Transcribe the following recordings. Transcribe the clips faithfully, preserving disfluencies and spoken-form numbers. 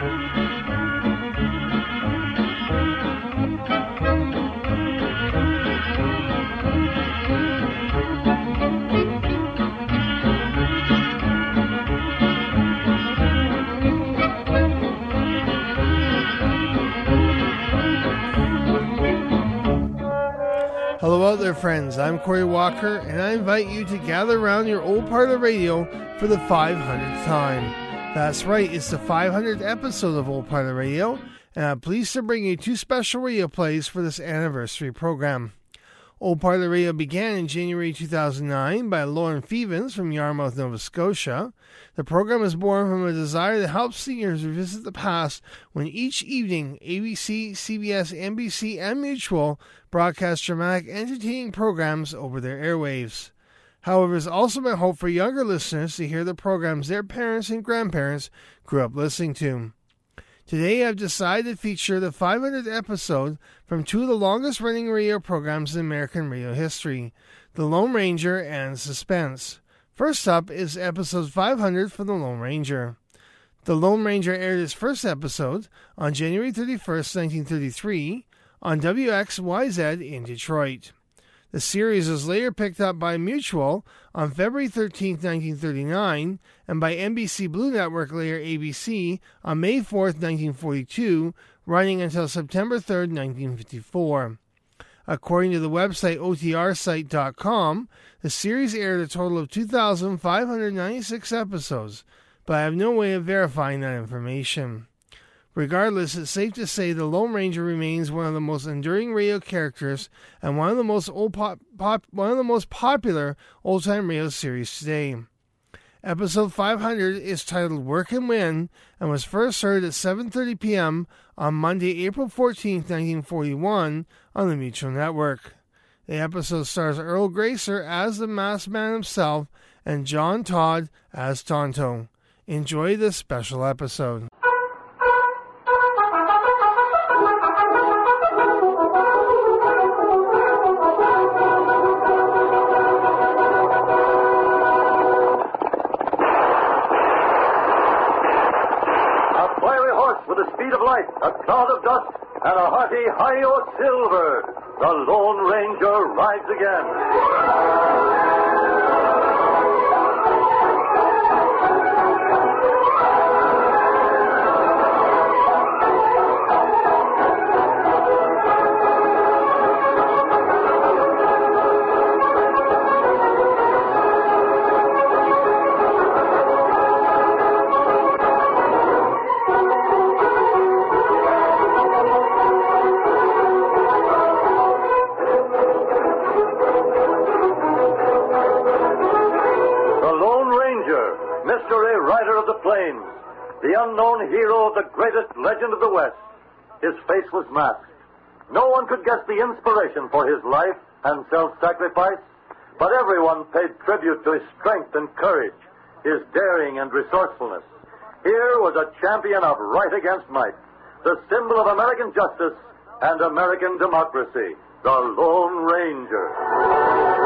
Hello out there, friends. I'm Corey Walker, and I invite you to gather around your old parlor radio for the five hundredth time. That's right, it's the five hundredth episode of Old Parlor Radio, and I'm pleased to bring you two special radio plays for this anniversary program. Old Parlor Radio began in January two thousand nine by Lauren Fevens from Yarmouth, Nova Scotia. The program was born from a desire to help seniors revisit the past when each evening A B C, C B S, N B C, and Mutual broadcast dramatic, entertaining programs over their airwaves. However, it's also been hope for younger listeners to hear the programs their parents and grandparents grew up listening to. Today, I've decided to feature the five hundredth episode from two of the longest-running radio programs in American radio history, The Lone Ranger and Suspense. First up is episode five hundred for The Lone Ranger. The Lone Ranger aired its first episode on January thirty-first, nineteen thirty-three, on W X Y Z in Detroit. The series was later picked up by Mutual on February thirteenth, nineteen thirty-nine, and by N B C Blue Network, later A B C, on May fourth, nineteen forty-two, running until September third, nineteen fifty-four. According to the website O T R site dot com, the series aired a total of two thousand five hundred ninety-six episodes, but I have no way of verifying that information. Regardless, it's safe to say the Lone Ranger remains one of the most enduring radio characters and one of the most old pop, pop, one of the most popular old-time radio series today. Episode five hundred is titled Work and Win and was first heard at seven thirty p.m. on Monday, April fourteenth, nineteen forty-one on the Mutual Network. The episode stars Earl Gracer as the Masked Man himself and John Todd as Tonto. Enjoy this special episode. A cloud of dust, and a hearty hi-yo silver. The Lone Ranger rides again. The unknown hero of the greatest legend of the West. His face was masked. No one could guess the inspiration for his life and self-sacrifice, but everyone paid tribute to his strength and courage, his daring and resourcefulness. Here was a champion of right against might, the symbol of American justice and American democracy, the Lone Ranger.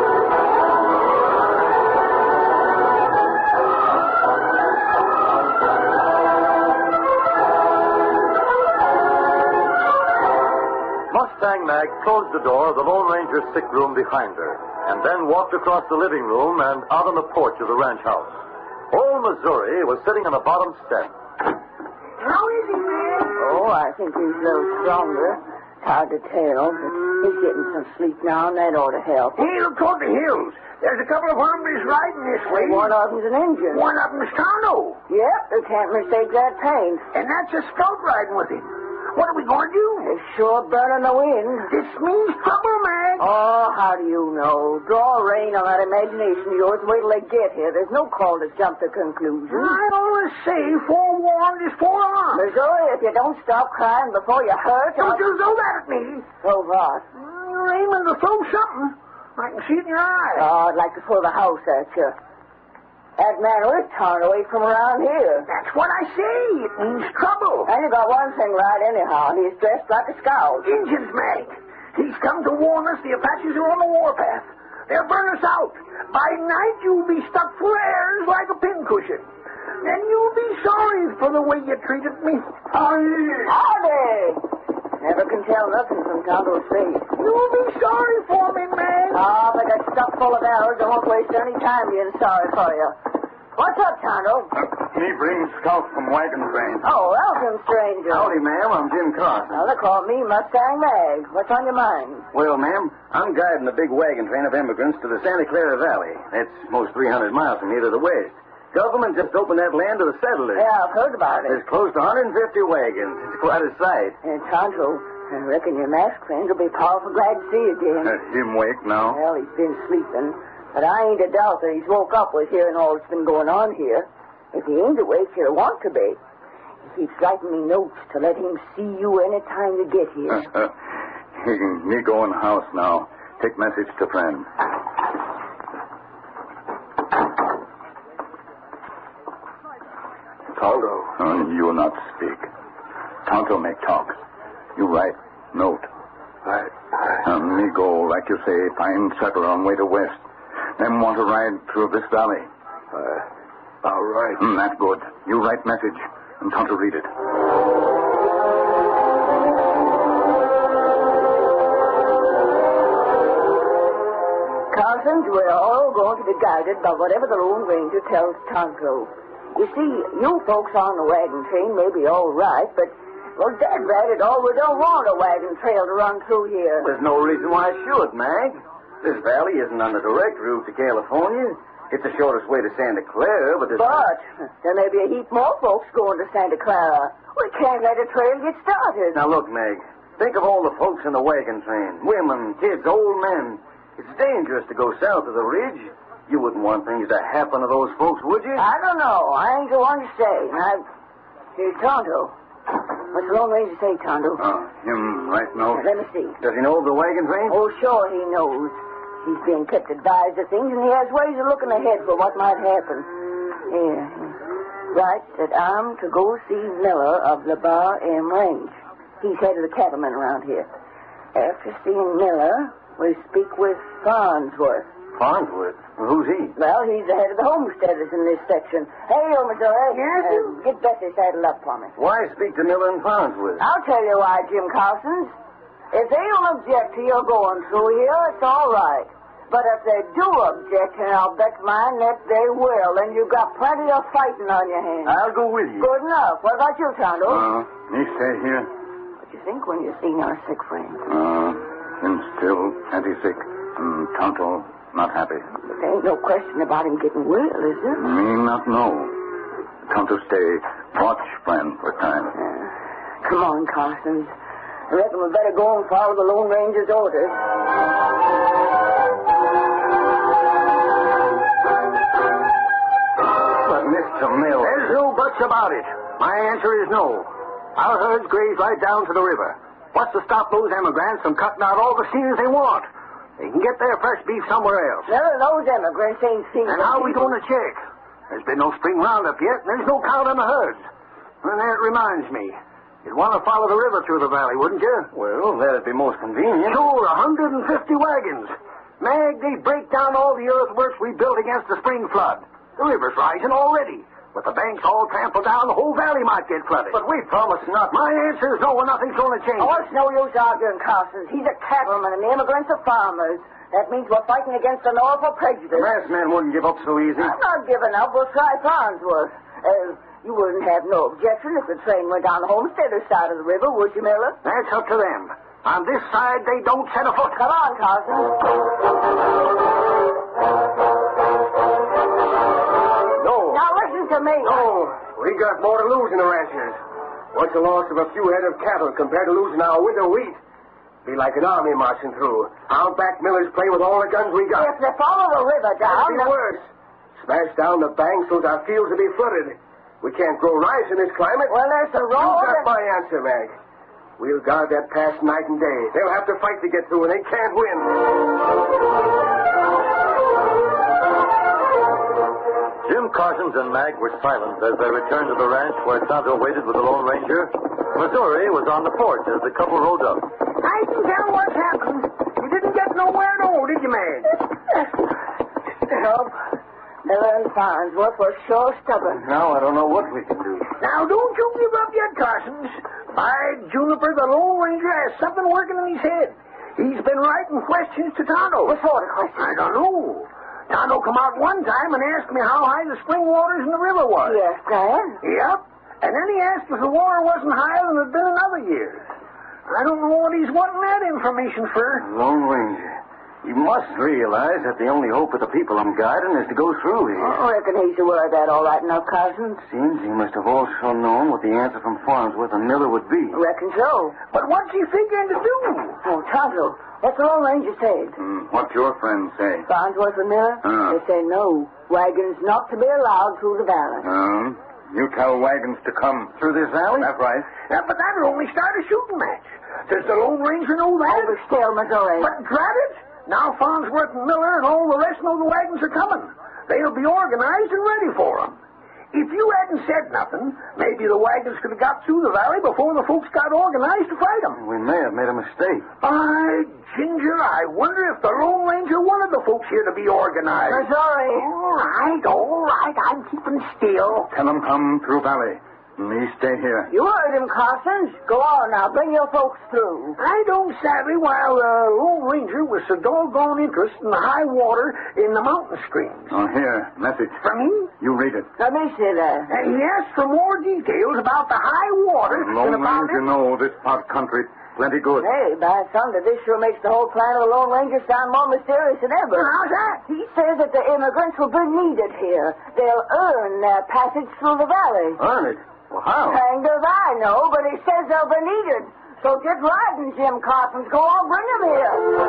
Mustang Mag closed the door of the Lone Ranger's sick room behind her, and then walked across the living room and out on the porch of the ranch house. Old Missouri was sitting on the bottom step. How is he, man? Oh, I think he's a little stronger. It's hard to tell, but he's getting some sleep now, and that ought to help. Hey, look toward the hills. There's a couple of hombres riding this way. One of them's an Indian. One of them's Tonto. Yep, they can't mistake that paint. And that's a scout riding with him. What are we going to do? It's sure burning the wind. This means trouble, Mag. Oh, how do you know? Draw rein on that imagination of yours. Wait till they get here. There's no call to jump to conclusions. I always say forewarned is forearmed. Missouri, if you don't stop crying before you hurt... Don't I'll... you throw that at me. Throw what? Well, you're aiming to throw something. I can see it in your eye. Oh, I'd like to pull the house at you. That man was torn away from around here. That's what I say. It means trouble. And you got one thing right anyhow. He's dressed like a scout. Injuns, Mag. He's come to warn us the Apaches are on the warpath. They'll burn us out. By night, you'll be stuck for airs like a pincushion. And you'll be sorry for the way you treated me. Howdy! Never can tell nothing from Tonto's face. You'll be sorry for me, man. Ah, if I got stuck full of arrows, I won't waste any time being sorry for you. What's up, Tonto? Me brings scout from wagon train. Oh, welcome, stranger. Howdy, ma'am. I'm Jim Carson. Now, they call me Mustang Mag. What's on your mind? Well, ma'am, I'm guiding a big wagon train of immigrants to the Santa Clara Valley. That's most three hundred miles from here to the west. Government just opened that land to the settlers. Yeah, I've heard about it. There's close to one hundred fifty wagons. It's quite a sight. And Tonto, I reckon your masked friend will be powerful glad to see you again. Uh, him wake now? Well, he's been sleeping, but I ain't a doubt that he's woke up with hearing all that's been going on here. If he ain't awake, he'll want to be. He keeps writing me notes to let him see you any time you get here. Uh, uh, me go in house now. Take message to friend. Tonto. Uh, you will not speak. Tonto make talk. You write note. I... Uh, me go, like you say, find settler on way to west. Them want to ride through this valley. Uh, all right. Mm, that's good. You write message, and Tonto read it. Cousins, we're all going to be guided by whatever the Lone Ranger tells Tonto. You see, you folks on the wagon train may be all right, but, well, Dad rat it all, we don't want a wagon trail to run through here. There's no reason why I should, Mag. This valley isn't on the direct route to California. It's the shortest way to Santa Clara, but there's... But there may be a heap more folks going to Santa Clara. We can't let a trail get started. Now, look, Meg. Think of all the folks in the wagon train. Women, kids, old men. It's dangerous to go south of the ridge. You wouldn't want things to happen to those folks, would you? I don't know. I ain't the one to say. Now, here's Tonto. What's the Lone Ranger say, Tonto? Oh, him right now. Now, let me see. Does he know of the wagon train? Oh, sure he knows. He's being kept advised of things, and he has ways of looking ahead for what might happen. Here. Right, that I'm to go see Miller of the Bar M Range. He's head of the cattlemen around here. After seeing Miller, we speak with Farnsworth. Farnsworth? Who's he? Well, he's the head of the homesteaders in this section. Hey, yo, Missouri. Yes, uh, Get Bessie saddled up for me. Why speak to Miller and Farnsworth? I'll tell you why, Jim Carsons. If they don't object to your going through here, it's all right. But if they do object, and I'll bet mine that they will, and you've got plenty of fighting on your hands. I'll go with you. Good enough. What about you, Tonto? Uh, me stay here. What you think when you seen our sick friend? Uh, him still plenty sick. And Tonto not happy. But there ain't no question about him getting well, is there? Me not know. Tonto stay. Watch friend for time. Uh, come on, Carsons. I reckon we better go and follow the Lone Ranger's orders. But Mister Miller... There's no buts about it. My answer is no. Our herds graze right down to the river. What's to stop those emigrants from cutting out all the steers they want? They can get their fresh beef somewhere else. None of those emigrants ain't seen... And how are we going to check? There's been no spring roundup yet, and there's no count on the herds. And that reminds me. You'd want to follow the river through the valley, wouldn't you? Well, that'd be most convenient. Sure, one hundred fifty wagons. Mag, they break down all the earthworks we built against the spring flood. The river's rising already. With the banks all trampled down, the whole valley might get flooded. But we promised not... My answer is no, and nothing's going to change. Oh, it's no use arguing, Carsons. He's a cattleman, and the immigrants are farmers. That means we're fighting against the Norfolk prejudice. The masked man wouldn't give up so easy. I'm not giving up. We'll try Farnsworth. Uh, you wouldn't have no objection if the train went down the homesteader's side of the river, would you, Miller? That's up to them. On this side, they don't set a foot. Come on, Carsons. No. Now listen to me. No. We got more to lose in the ranches. What's the loss of a few head of cattle compared to losing our winter wheat? Be like an army marching through. I'll back Miller's play with all the guns we got. If they follow the river down... It'll be worse. Smash down the banks so our fields will be flooded. We can't grow rice in this climate. Well, there's a road... You got and... my answer, Mag. We'll guard that pass night and day. They'll have to fight to get through, and they can't win. Jim Carsons and Mag were silent as they returned to the ranch where Tonto waited with the Lone Ranger. Missouri was on the porch as the couple rode up. I can tell what's happened. You didn't get nowhere at all, did you, Mag? Help. Miller and Farnsworth were sure stubborn. Now I don't know what we can do. Now, don't you give up yet, Carsons. By Juniper, the Lone Ranger has something working in his head. He's been writing questions to Tonto. What sort of questions? I don't know. Tonto come out one time and asked me how high the spring waters in the river was. Yes, Dad. Yep. And then he asked if the water wasn't higher than it had been in other years. I don't know what he's wanting that information for. Lone Ranger. You must realize that the only hope of the people I'm guiding is to go through here. I reckon he's aware of that all right enough, Cousins. Seems he must have also known what the answer from Farnsworth and Miller would be. Reckon so. But what's he figuring to do? Oh, Tonto, what's the Lone Ranger said? Mm, what's your friends say? Farnsworth and Miller? Uh. They say no. Wagons not to be allowed through the valley. Um, you tell wagons to come through this valley? That's right. Yeah, but that'll only start a shooting match. Does the Lone Ranger know that? Over still, Missouri. But drat it! Now Farnsworth and Miller and all the rest know the wagons are coming. They'll be organized and ready for them. If you hadn't said nothing, maybe the wagons could have got through the valley before the folks got organized to fight them. We may have made a mistake. By Ginger, I wonder if the Lone Ranger wanted the folks here to be organized. Missouri. All right, all right, I'm keeping still. Tell them come through valley. Me stay here. You heard him, Carsons. Go on now. Bring your folks through. I don't savvy while the uh, Lone Ranger was so doggone interested in the high water in the mountain streams. Oh, here, message. From me? You read it. Let me see that. And he asked for more details about the high water. Lone and about Ranger it. know this part country plenty good. Hey, by thunder, this sure makes the whole plan of the Lone Ranger sound more mysterious than ever. Well, how's that? He says that the immigrants will be needed here. They'll earn their passage through the valley. Earn it? Well, how? Hanged if I know, but he says they'll be needed. So get riding, Jim Carsons. Go on, bring them here.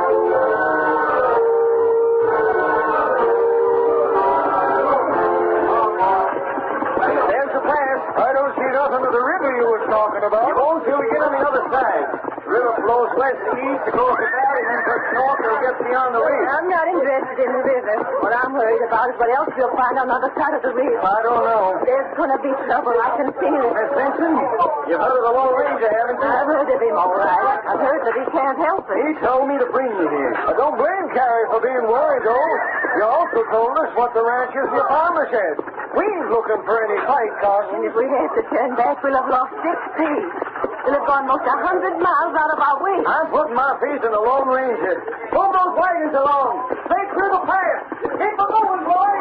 There's the pass. I don't see nothing of the river you was talking about. You won't till we get on the other side. The river flows west to east, across the valley, and then cuts north till it gets beyond the reef. I'm not interested in the river. What I'm worried about is what else you'll find on the other side of the reef. I don't know. There's going to be trouble. I can feel it. Miss Benson, you've heard of the Lone Ranger, haven't you? I've heard of him, all right. I've heard that he can't help it. He told me to bring you here. I don't blame Carrie for being worried, though. You also told us what the ranchers and the farmers said. We ain't looking for any fight, Carson. And if we have to turn back, we'll have lost six feet. We'll have gone most a hundred miles out of our way. I'm putting my faith in the Lone Ranger. Move those wagons along. Stay through the pass. Keep them moving, boys.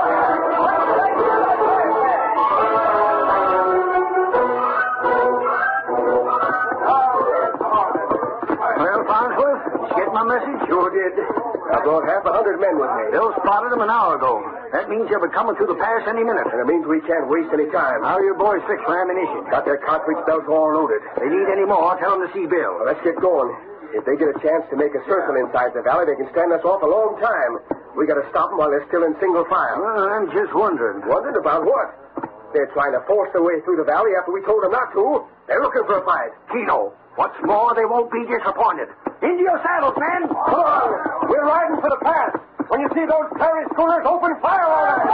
Well, Farnsworth, did you get my message? Sure did. I brought half a hundred men with me. Bill spotted them an hour ago. That means they'll be coming through the pass any minute. And it means we can't waste any time. How are your boys fixed for ammunition? Got their cartridge belts all loaded. If they need any more, tell them to see Bill. Well, let's get going. If they get a chance to make a circle inside the valley, they can stand us off a long time. We got to stop them while they're still in single file. Well, I'm just wondering. Wondered about what? They're trying to force their way through the valley after we told them not to. They're looking for a fight. Keno, what's more, they won't be disappointed. Into your saddles, men. Come on. We're riding for the pass. When you see those prairie schooners, open fire on them.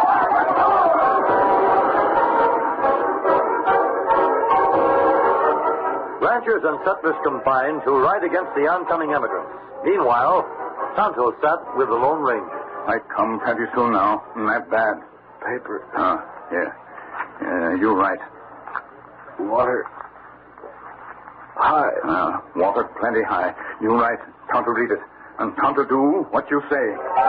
Ranchers and settlers combined to ride against the oncoming immigrants. Meanwhile, Tonto sat with the Lone Ranger. I come pretty soon now. Not bad. Paper. Ah, yeah. Yeah, you're right. Water. High. Ah, water plenty high. You're right. Tonto read it. And Tonto do what you say.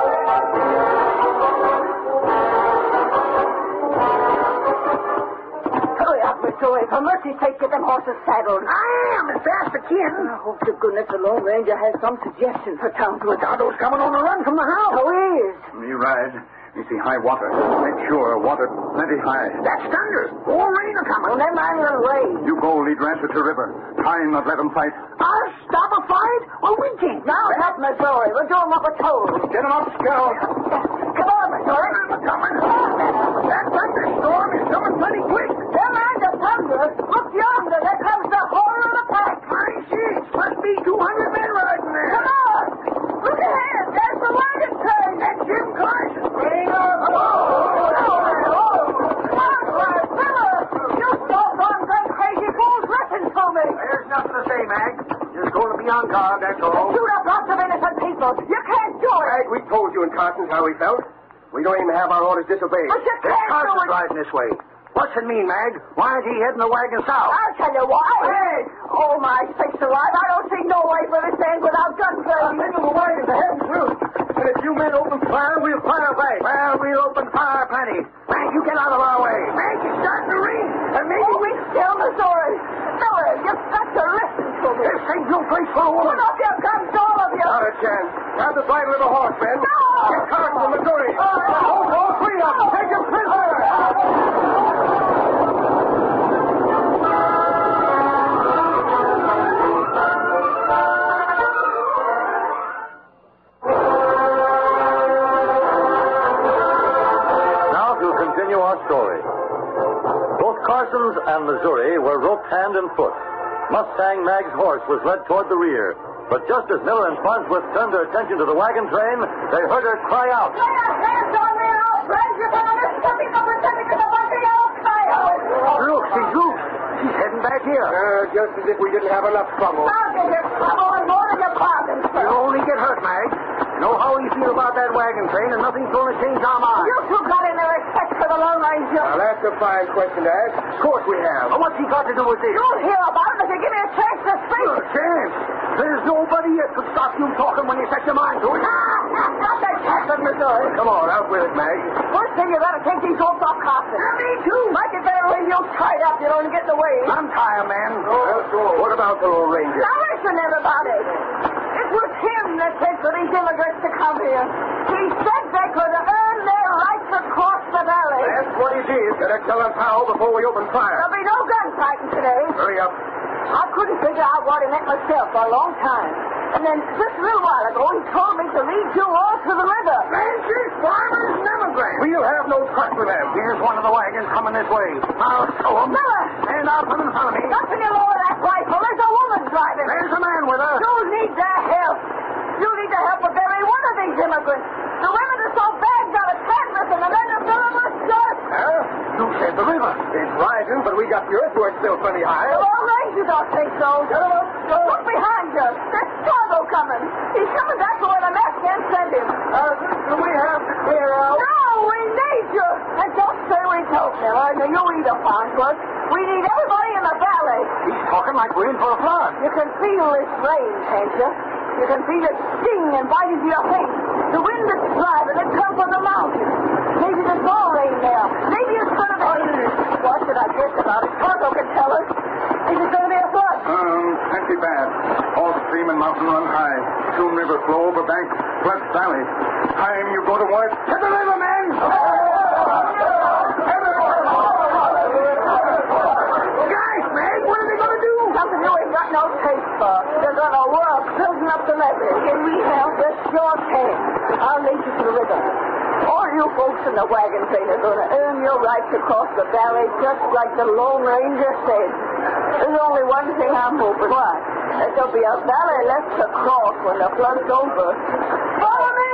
Hurry up, Missouri. For mercy's sake, get them horses saddled. I am as fast as I can. I hope to goodness the Lone Ranger has some suggestion for Tonto. Tonto's coming on the run from the house. So he is. You ride. You see high water. Make sure water plenty high. That's thunder. More rain are coming. Well, never mind the rain. You go lead rancher to river. Time not let them fight. Us stop a fight? Well, we can't. Now, not Missouri. We'll do them up a toll. Get them up, Scout. Come on, Missouri. I'm coming. That thunderstorm is coming plenty quick. Never mind the thunder. Look yonder. There comes the horror of the pack. My shit. Must be two hundred men riding there. Come on. Look ahead. There's the wagon train. That's Jim Carson. Bring up. Oh, oh, oh. Farnsworth, Miller. You doggone gun crazy fools. Listen to me. There's nothing to say, Mag. Just going to be on guard, that's all. Shoot up lots of innocent people. You can't do it. Right, we told you in Carson's how we felt. We don't even have our orders disobeyed. But you This can't car's do it. riding this way. What's it mean, Mag? Why is he heading the wagon south? I'll tell you why. Hey! Oh, my sakes alive. I don't see no way for this to end without guns blazing. The wagon's heading through. And if you men open fire, we'll fire back. Well, we'll open fire plenty. Mag, you get out of our way. Mag, it's starting to rain. And maybe Oh, we... we still, Missouri. Miller, you've got to listen to me. This ain't no place for a Put woman. up your guns, all of you. Not a chance. Grab the bridle of the horse, men. No! Get Carson and Missouri. Oh, Hold all three of them. Take them prisoner. Now to continue our story. Both Carsons and Missouri were roped hand and foot. Mustang Mag's horse was led toward the rear. But just as Miller and Farnsworth turned their attention to the wagon train, they heard her cry out. Lay your hands on me, or I'll drag you down this stepping up and sending you to one of your own coyotes. Look, she's loose. She's heading back here. Uh, just as if we didn't have enough trouble. I'll get you trouble and more than your bargains, sir. You'll only get hurt, Mag. Know how we feel about that wagon train, and nothing's going to change our minds. You two got in there except for the Lone Ranger. Now, that's a fine question to ask. Of course we have. Well, what's he got to do with this? You'll hear about it if you give me a chance to speak. A chance? There's nobody yet could stop you talking when you set your mind to it. Ah, that's not the chance of Missouri. Come on, out with it, Mag. First thing, you gotta take these ropes off Carson. Me too. Might get better when you're tied up. You don't get in the way. I'm tired, man. Oh. What about the Lone Ranger? Now listen, everybody. It was him that said for these immigrants to come here. He said they could earn their right to cross the valley. That's what he did. Better tell us how before we open fire. There'll be no gunfighting today. Hurry up. I couldn't figure out what he meant myself for a long time. And then just a little while ago, he told me to lead you all to the river. Ranchers, farmers, and immigrants. We'll have no truck with them. Here's one of the wagons coming this way. I'll show them. Miller! Stand out from in front of me. Nothing you lower that rifle. There's a woman driving. There's a man with her. You need their help. You need the help of every one of these immigrants. The women are so bad, got a canvas, and the men are filling with dirt. Huh? You said the river. It's rising, but we got the earthwork still plenty high. The Lone Ranger don't think so. Get him up. Go. Look behind you. There's Stargo coming. He's coming back to where the Mexican sent him. Uh, do we have to clear out? No, we need you. And don't say we told Miller. No, you either, Farnsworth. We need everybody in the valley. He's talking like we're in for a flood. You can feel this rain, can't you? You can feel it sting and bite into your face. The wind that's driving, it comes from the mountains. Maybe there's more rain there. Maybe it's going to be... What should I guess about it? Fargo can tell us. Is it going to be a flood? Um, plenty bad. All stream and mountain run high. Soon river flow over bank, flood valley. Time you go to work. To the river, man! Guys, Meg, what are they going to do? Something you ain't got no taste for. They're going to work building up the levee. Can we help? Yes, sure can. I'll lead you to the river. All you folks in the wagon train are going to earn your right to cross the valley just like the Lone Ranger said. There's only one thing I'm hoping. What? That there'll be a valley left to cross when the flood's over. Follow me!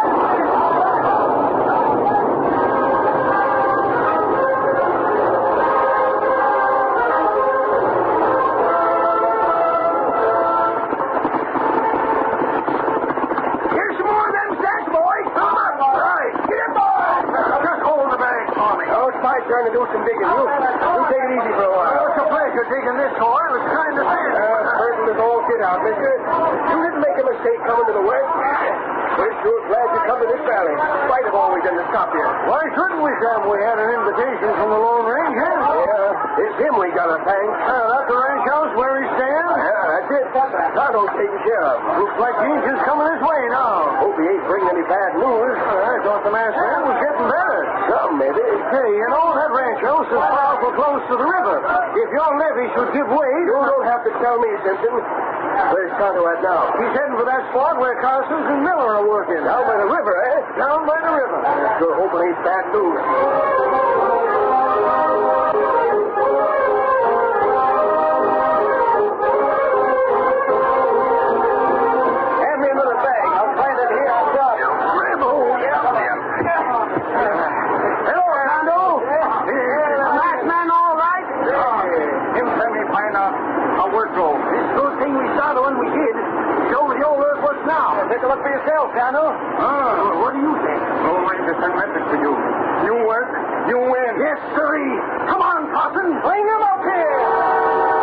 Here's some more of them sacks, boys. Come on. All right. Get in, boys. Just hold the bag for me. Oh, it's my turn to do some digging. You, you take it easy for a while. Oh, it's a pleasure digging this hole. It was kind of thin. Uh, burden is all get out, mister. You didn't make a mistake coming to the west. We're sure glad you come to this valley, in spite of all we've done to stop you. Why shouldn't we, Sam? We had an invitation from the Lone Ranger. Yeah, it's him we got to thank. Uh, that's the ranch house where he stands? Yeah, that's it. Tonto's taking care of. Looks like the engine's coming his way now. Hope he ain't bringing any bad news. Uh, I thought the man said it was getting better. Some, maybe. Hey, you know, that ranch house is powerful close to the river. If your levee should give way... You don't have to tell me, Simpson. Where's Tonto at now? He's heading for that spot where Carsons and Miller are working. Down by the river, eh? Down by the river. I sure hope it ain't bad news. Hand me another bag. I'll find it here on top. Rebel. Hello, Tonto. Is the last man all right? Him send me find out how work goes. It's a good thing we started when we did. Show the old earthworks now. Take a look for yourself, Tonto. Oh, what do you think? Lone Ranger sent message to you. You work, you win. Yes, sirree. Come on, Carson. Bring him up here.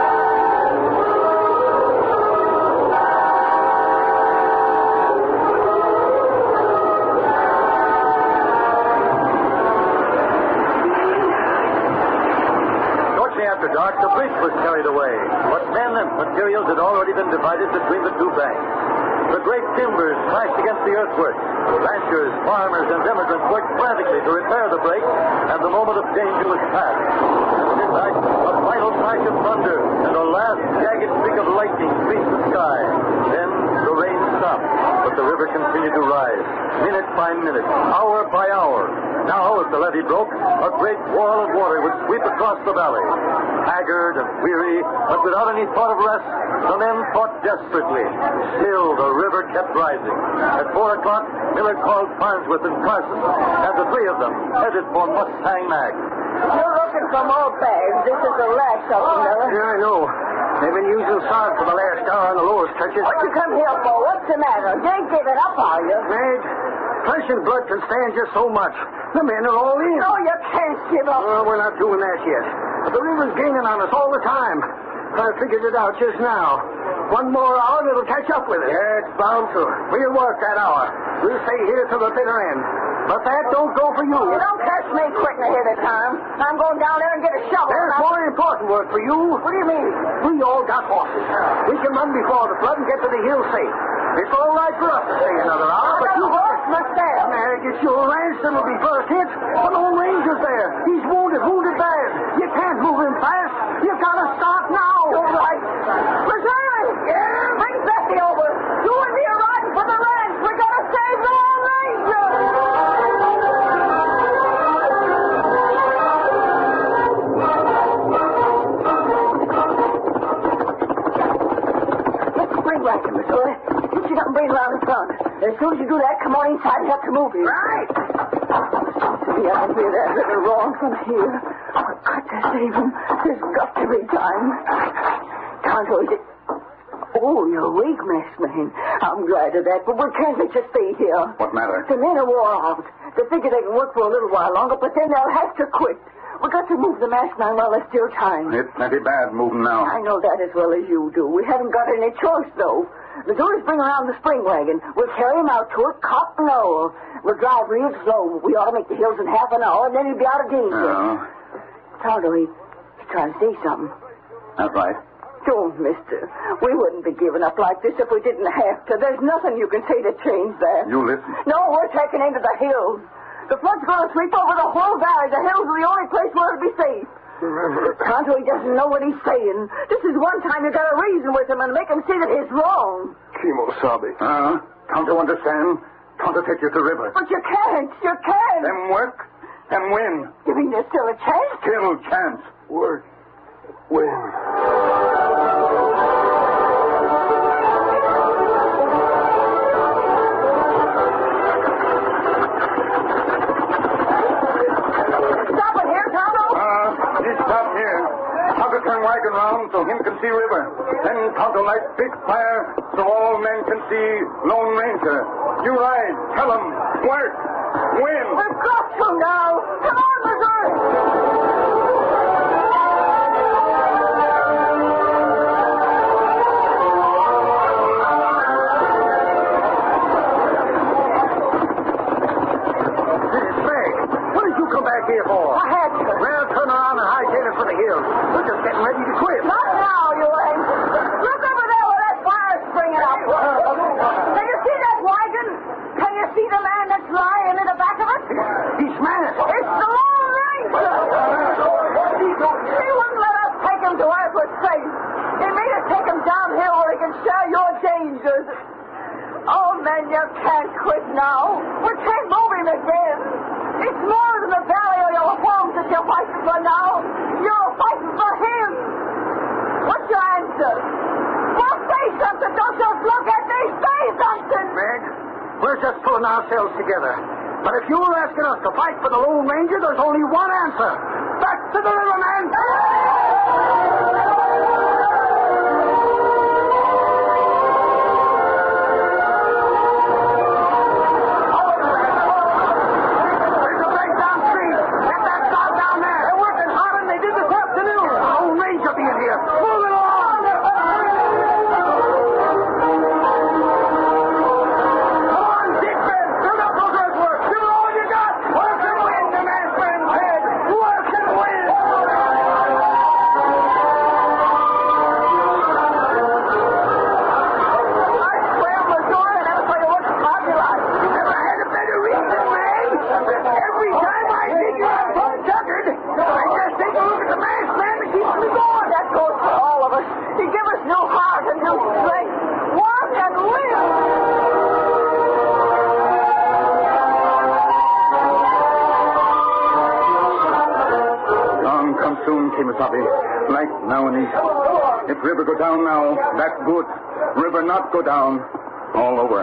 After dark, the bridge was carried away, but men and materials had already been divided between the two banks. The great timbers crashed against the earthworks. Ranchers, farmers, and immigrants worked frantically to repair the break, and the moment of danger was past. At midnight, a final flash of thunder and a last jagged streak of lightning creased the sky. Then the rain stopped, but the river continued to rise, minute by minute, hour by hour. Now, if the levee broke, a great wall of water would sweep across the valley. Haggard and weary, but without any thought of rest, the men fought desperately. Still, the river kept rising. At four o'clock, Miller called Farnsworth and Carson, and the three of them headed for Mustang Mag. You're looking for more bags. This is the last of them, Miller. Yeah, I know. They've been using sod for the last hour on the lowest touches. What you come here for? What's the matter? You ain't giving up, are you? Meg, flesh and blood can stand just so much. The men are all in. No, you can't give up. Oh, we're not doing that yet. But the river's gaining on us all the time. I figured it out just now. One more hour and it'll catch up with us. Yeah, it's bound to. We'll work that hour. We'll stay here till the bitter end. But that don't go for you. You don't catch me quitting ahead of time. I'm going down there and get a shovel. There's I'm... more important work for you. What do you mean? We all got horses. We can run before the flood and get to the hill safe. It's all right for us to stay another hour, but you... horse must stand. Meg, it's your ranch that'll be first hit. The Lone Ranger's there. He's wounded, wounded bad. You can't move him fast. You've got to start now. You're right. Missouri! Yeah? Bring Bessie over. You and me are riding for the ranch. We got to save the Lone Ranger. Let's spring wagon, Missouri. You sit up and bring around in front. As soon as you do that, come on inside and have to move you. Right. See, I can hear that little roaring from here. I've got to save him. There's got to be time. Tonto, is it... Oh, you're awake, masked man. I'm glad of that, but we can't let you stay here. What matter? The men are wore out. They figure they can work for a little while longer, but then they'll have to quit. We got to move the masked man while there's still time. It's plenty bad moving now. I know that as well as you do. We haven't got any choice, though. Missouri's bring around the spring wagon. We'll carry him out to it, cop and all. We'll drive real slow. We ought to make the hills in half an hour, and then he'll be out of danger. Oh. Tonto, he, he's trying to say something. That's right. Don't, mister. We wouldn't be giving up like this if we didn't have to. There's nothing you can say to change that. You listen. No, we're taking into the hills. The flood's going to sweep over the whole valley. The hills are the only place where it'll be safe. Tonto, he doesn't know what he's saying. This is one time you got to reason with him and make him see that he's wrong. Kimosabe. Uh, Tonto understand. Tonto take you to river. But you can't. You can't. Them work. Them win. You mean there's still a chance? Still chance. Work. Win. Stop it here, Tonto. Uh, he stop here. Tonto turn wagon round so him can see river. Then Tonto light big fire so all men can see Lone Ranger. You ride. Tell him. Work. Win. We've got to now. Come on, Missouri. Here for? I had to. Well, turn around and hightail it for the hills. We're just getting ready to quit. Not now, you ain't. Look over there where that fire's springing up. Can you see that wagon? Can you see the man that's lying in the back of it? He's smashed. It's the Lone Ranger. He wouldn't let us take him to where it was safe. He made us take him downhill where he can share your dangers. Oh, man, you can't quit now. We can't move him again. It's more than the valley or your homes that you're fighting for now. You're fighting for him. What's your answer? Well, say something. Don't just look at me. Say something. Meg, we're just pulling ourselves together. But if you're asking us to fight for the Lone Ranger, there's only one answer. Back to the river, man. Kemosabe. Like now and east. If river go down now, that's good. River not go down, all over.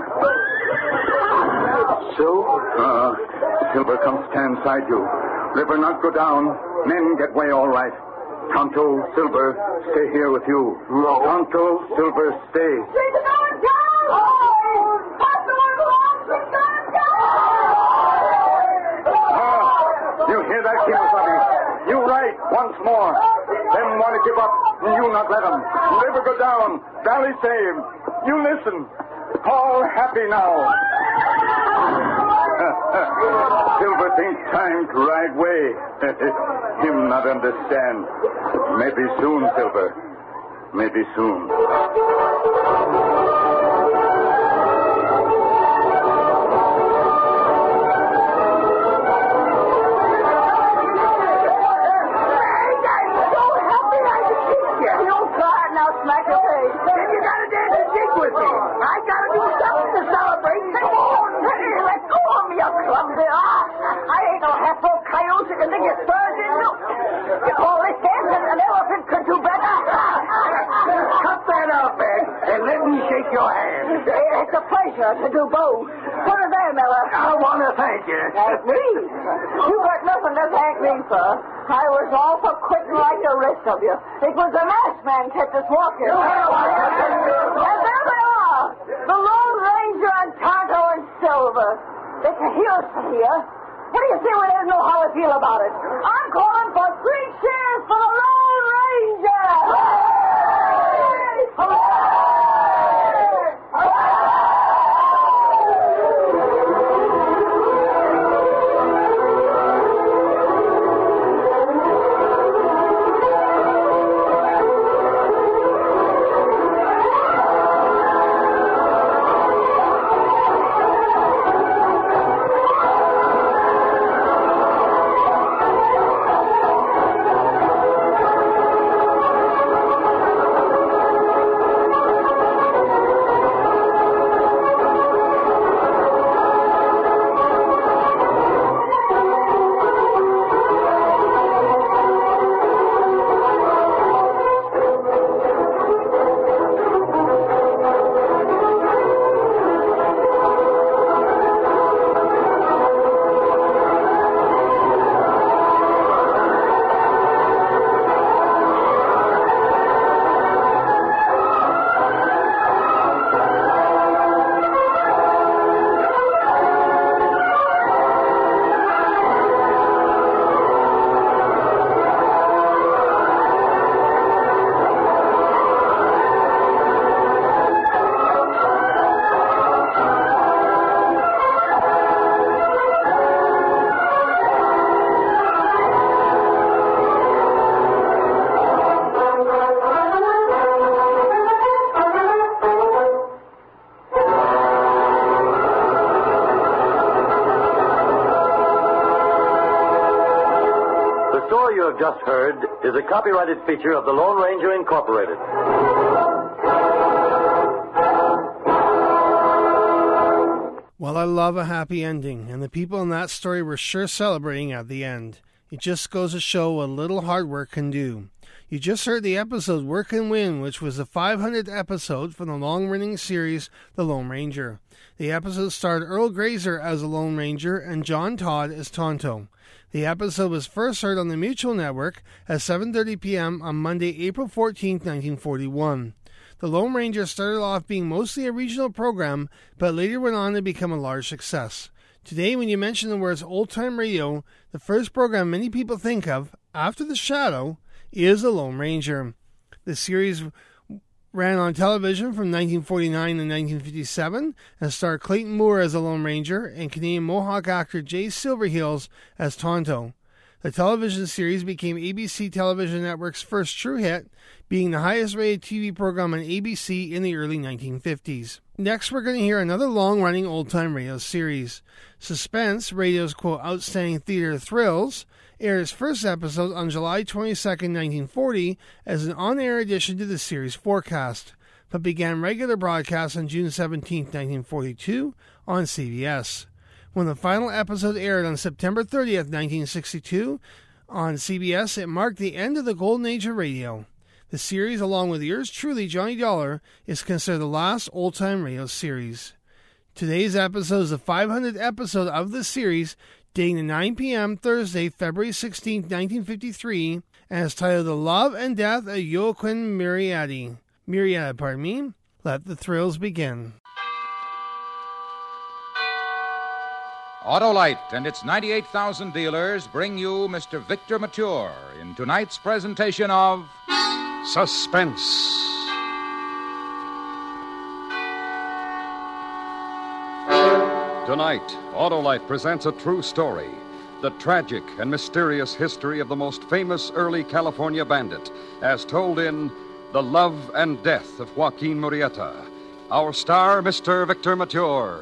So? Uh, Silver come stand side you. River not go down, men get way all right. Tonto, Silver, stay here with you. No. Tonto, Silver, stay. She's going down! Oh! Pass the one along! She's going down! Ah, you hear that, Kemosabe? You right, once more. Them want to give up, and you not let them. River go down, valley saved. You listen. All happy now. Silver think time to ride way. Him not understand. Maybe soon, Silver. Maybe soon. Smack your face. Then you gotta dance and jig with me. I gotta do something to celebrate. Come on. Hey, let go of me, you clumsy. Ah, I ain't no half-broke coyote that can dig his spurs in. No. You call this dance and an elephant could do better. Cut that out, man, and let me shake your hand. It's a pleasure to do both. Put it there, Miller. I want to thank you. Thank me? You got nothing to thank me for. I was all for quitting like the rest of you. It was the masked man kept us walking. And there they are. The Lone Ranger and Tonto and Silver. It's a heroes for here. What do you say when they don't know how I feel about it? I'm calling for three cheers for the Lone Ranger! Hooray! Hooray! Hooray! Just heard is a copyrighted feature of the Lone Ranger Incorporated. Well, I love a happy ending, and the people in that story were sure celebrating at the end. It just goes to show what little hard work can do. You just heard the episode Work and Win, which was the five hundredth episode from the long-running series The Lone Ranger. The episode starred Earl Grazer as the Lone Ranger and John Todd as Tonto. The episode was first heard on the Mutual Network at seven thirty p.m. on Monday, April fourteenth, nineteen forty-one. The Lone Ranger started off being mostly a regional program, but later went on to become a large success. Today, when you mention the words old-time radio, the first program many people think of, after The Shadow, is The Lone Ranger. The series ran on television from nineteen forty-nine to nineteen fifty-seven and starred Clayton Moore as the Lone Ranger and Canadian Mohawk actor Jay Silverheels as Tonto. The television series became A B C Television Network's first true hit, being the highest rated T V program on A B C in the early nineteen fifties. Next, we're going to hear another long-running old-time radio series. Suspense, radio's quote outstanding theater thrills, aired its first episode on July twenty-second, nineteen forty, as an on-air addition to the series forecast, but began regular broadcasts on June seventeenth, nineteen forty-two, on C B S. When the final episode aired on September thirtieth, nineteen sixty-two, On C B S, it marked the end of the golden age of radio. The series, along with yours truly, Johnny Dollar, is considered the last old-time radio series. Today's episode is the five hundredth episode of the series, dating to nine p.m. Thursday, February sixteenth, nineteen fifty-three, and is titled The Love and Death of Joaquin Murrieta. Murrieta, pardon me. Let the thrills begin. Autolite and its ninety-eight thousand dealers bring you Mister Victor Mature in tonight's presentation of Suspense. Tonight, Autolite presents a true story, the tragic and mysterious history of the most famous early California bandit, as told in The Love and Death of Joaquin Murrieta. Our star, Mister Victor Mature.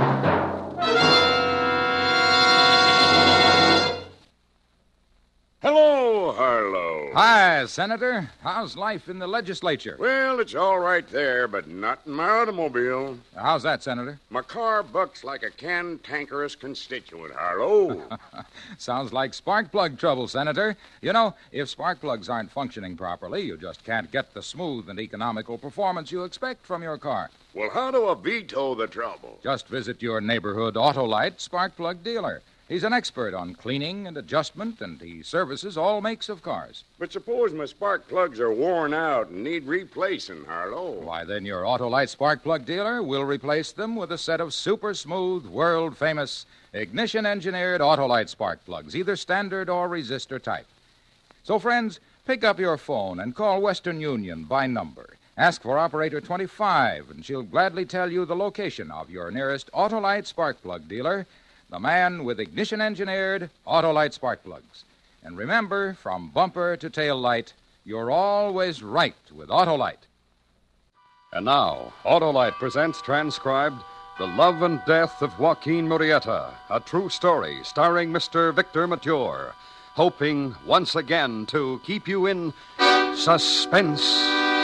Hello, Harlow. Hi, Senator. How's life in the legislature? Well, it's all right there, but not in my automobile. How's that, Senator? My car bucks like a cantankerous constituent, Harlow. Sounds like spark plug trouble, Senator. You know, if spark plugs aren't functioning properly, you just can't get the smooth and economical performance you expect from your car. Well, how do I veto the trouble? Just visit your neighborhood Autolite spark plug dealer. He's an expert on cleaning and adjustment, and he services all makes of cars. But suppose my spark plugs are worn out and need replacing, Harlow. Why, then your Autolite spark plug dealer will replace them with a set of super smooth, world-famous, ignition-engineered Autolite spark plugs, either standard or resistor type. So, friends, pick up your phone and call Western Union by number. Ask for operator twenty-five, and she'll gladly tell you the location of your nearest Autolite spark plug dealer, the man with ignition-engineered Autolite spark plugs. And remember, from bumper to tail light, you're always right with Autolite. And now, Autolite presents transcribed The Love and Death of Joaquin Murrieta, a true story starring Mister Victor Mature, hoping once again to keep you in suspense.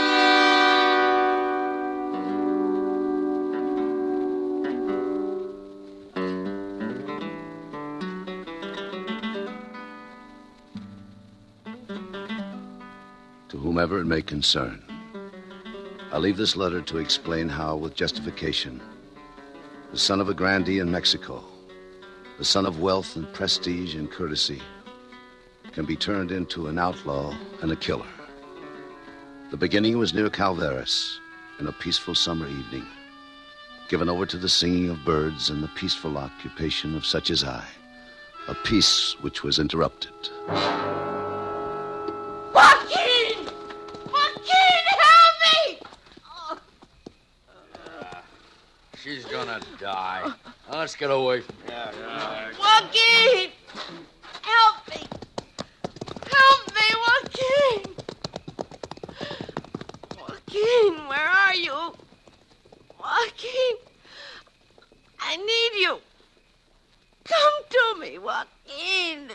To whomever it may concern, I leave this letter to explain how, with justification, the son of a grandee in Mexico, the son of wealth and prestige and courtesy, can be turned into an outlaw and a killer. The beginning was near Calveras, in a peaceful summer evening, given over to the singing of birds and the peaceful occupation of such as I, a peace which was interrupted. Joaquin! Joaquin, help me! Oh. Uh, she's gonna die. Now, let's get away from here. Joaquin! Help me! Help me, Joaquin! Joaquin, where are you? Joaquin, I need you. Come to me, Joaquin.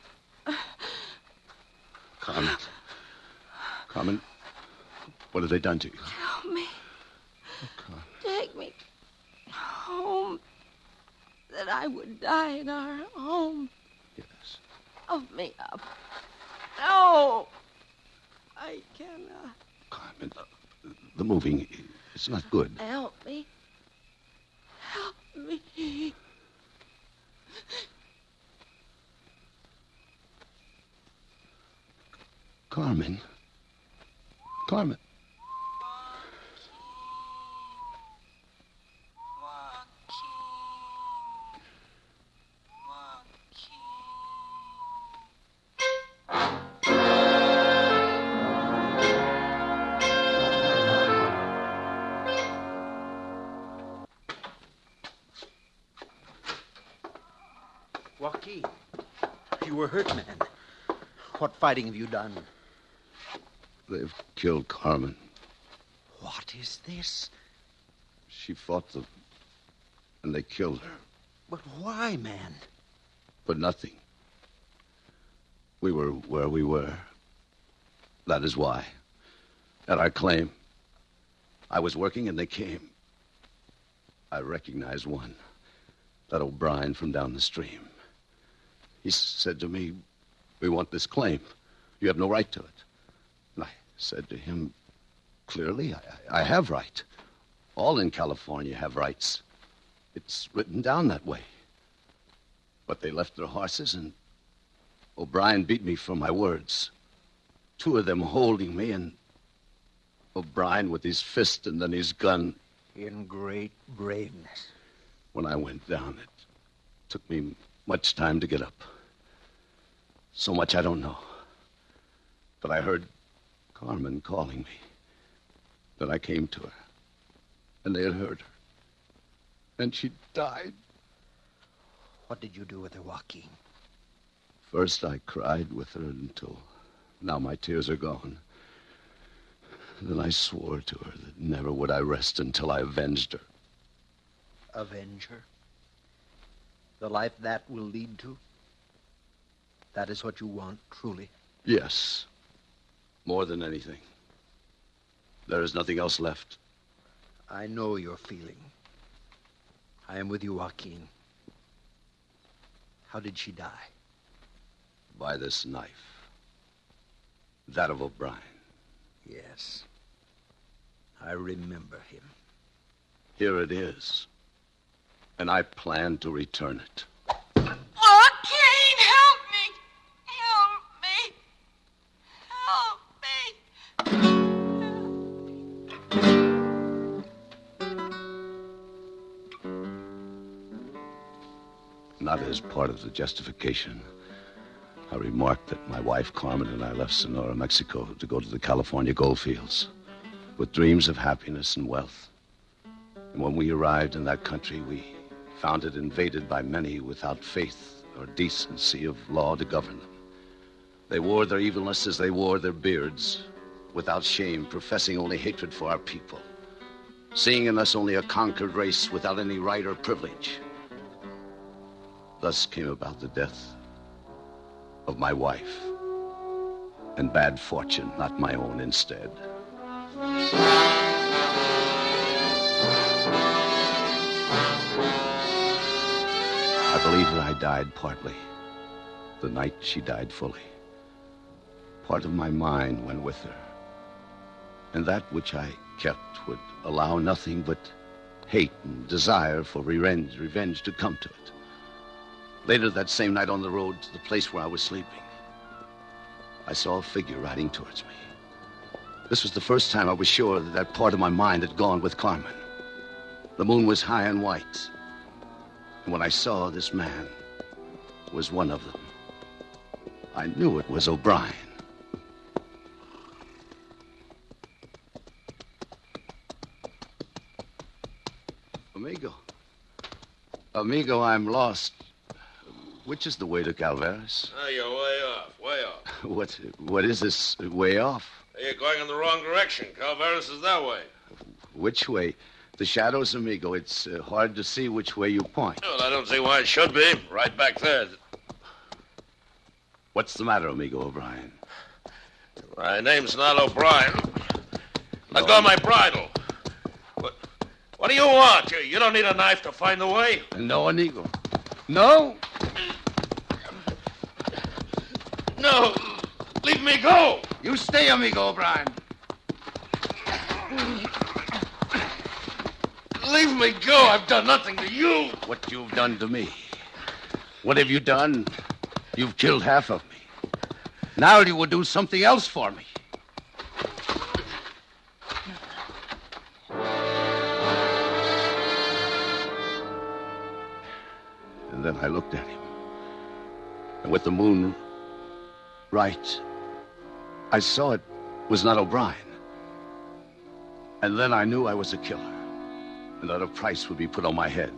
Carmen. Carmen, what have they done to you? Help me. Oh, Carmen. Take me home. That I would die in our home. Yes. Help me up. No. I cannot. Carmen, the moving is not good. Help me. Help me. Carmen. Carmen. Joaquin, you were hurt, man. What fighting have you done? They've killed Carmen. What is this? She fought them, and they killed her. But why, man? For nothing. We were where we were. That is why. At our claim. I was working, and they came. I recognized one. That O'Brien from down the stream. He said to me, We want this claim. You have no right to it. And I said to him, clearly, I, I have right. All in California have rights. It's written down that way. But they left their horses, and O'Brien beat me for my words. Two of them holding me, and O'Brien with his fist and then his gun. In great braveness. When I went down, it took me much time to get up. So much I don't know. But I heard Carmen calling me. Then I came to her. And they had hurt her. And she died. What did you do with her, Joaquin? First, I cried with her until now my tears are gone. Then I swore to her that never would I rest until I avenged her. Avenge her? The life that will lead to? That is what you want, truly? Yes. More than anything. There is nothing else left. I know your feeling. I am with you, Joaquin. How did she die? By this knife. That of O'Brien. Yes. I remember him. Here it is. And I plan to return it. Joaquin, help me! Help me! Help me! Not as part of the justification. I remarked that my wife, Carmen, and I left Sonora, Mexico to go to the California goldfields with dreams of happiness and wealth. And when we arrived in that country, we found it invaded by many without faith or decency of law to govern them. They wore their evilness as they wore their beards, without shame, professing only hatred for our people, seeing in us only a conquered race without any right or privilege. Thus came about the death of my wife, and bad fortune, not my own, instead. I believe that I died partly the night she died fully. Part of my mind went with her, and that which I kept would allow nothing but hate and desire for revenge, revenge to come to it. Later that same night on the road to the place where I was sleeping, I saw a figure riding towards me. This was the first time I was sure that that part of my mind had gone with Carmen. The moon was high and white. And when I saw this man was one of them, I knew it was O'Brien. Amigo. Amigo, I'm lost. Which is the way to Calveras? Oh, you're way off, way off. What, what is this way off? You're going in the wrong direction. Calveras is that way. Which way? The shadows, amigo. It's uh, hard to see which way you point. Well, I don't see why it should be. Right back there. What's the matter, amigo O'Brien? My name's not O'Brien. Let go of my bridle. What, what do you want? You, you don't need a knife to find the way. No, amigo. No. No. Leave me go. You stay, amigo O'Brien. Leave me go. I've done nothing to you. What you've done to me. What have you done? You've killed half of me. Now you will do something else for me. And then I looked at him. And with the moon right, I saw it was not O'Brien. And then I knew I was a killer, and that a price would be put on my head.